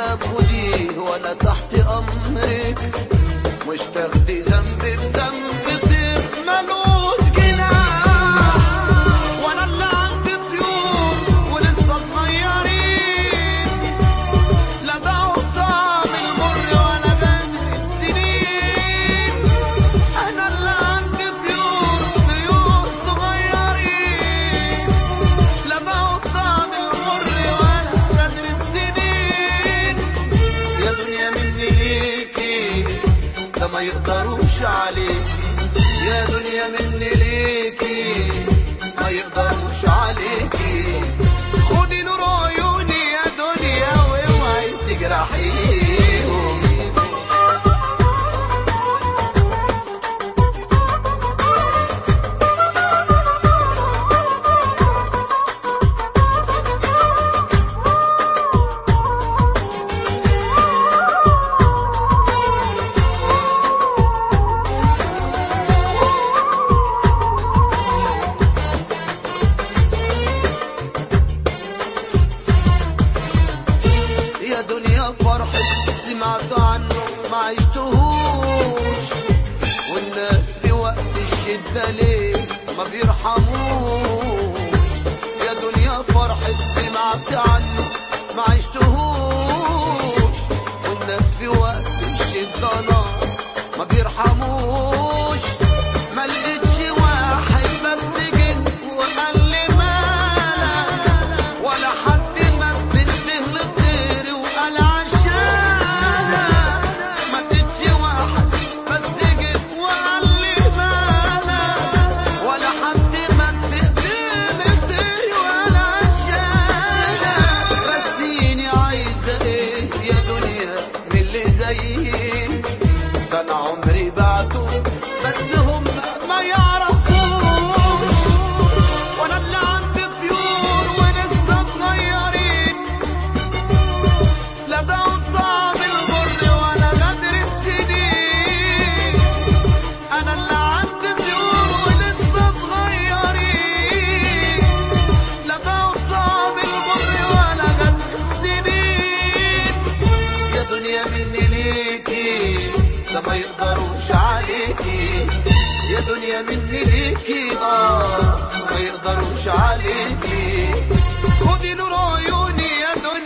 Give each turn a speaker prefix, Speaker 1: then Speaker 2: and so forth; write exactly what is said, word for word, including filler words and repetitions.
Speaker 1: العذاب خديه وانا تحت امرك، مش تاخدي ذنب بذنب طير ملوش جناح، وانا اللي عندي طيور ولسه صغيرين، لا دعوا طعم المر ولا غدر السنين. انا اللي عندي طيور طيور صغيرين، لا دعوا طعم المر ولا غدر السنين. يا دنيا مني ليكي ده ما يقدروش عليكي، يا دنيا مني ليكي ما يقدروش عليكي. خدي نور عيوني يا دنيا واوعي تجرحيهم. يا دنيا فرحة سمعت عنه ما عشتهوش، والناس في وقت الشدة ليه ما بيرحموش. يا دنيا فرحة سمعت عنه ما عشتهوش، والناس في وقت الشدة نار ما بيرحموش. ما لقيتش واحد بس جه وقال لي مالك، ولا حد مد له لطير وقال عشانك. ما لقيتش واحد بس جه وقال لي مالك، ولا حد مد له لطير وقال عشانك. رسيني عايزة ايه يا دنيا من اللي زيي، ده انا عمري بعده بس هم ما يعرفوش. وانا اللي عندي طيور ولسه صغيرين، لا دعوا طعم المر ولا غدر السنين. انا اللي عندي طيور ولسه صغيرين، لا دعوا طعم المر ولا غدر السنين. يا دنيا مني ليكي ده ما يقدروش عليكي، يا دنيا مني ليكي اه ما يقدروش عليكي. خدي نور عيوني يا دنيا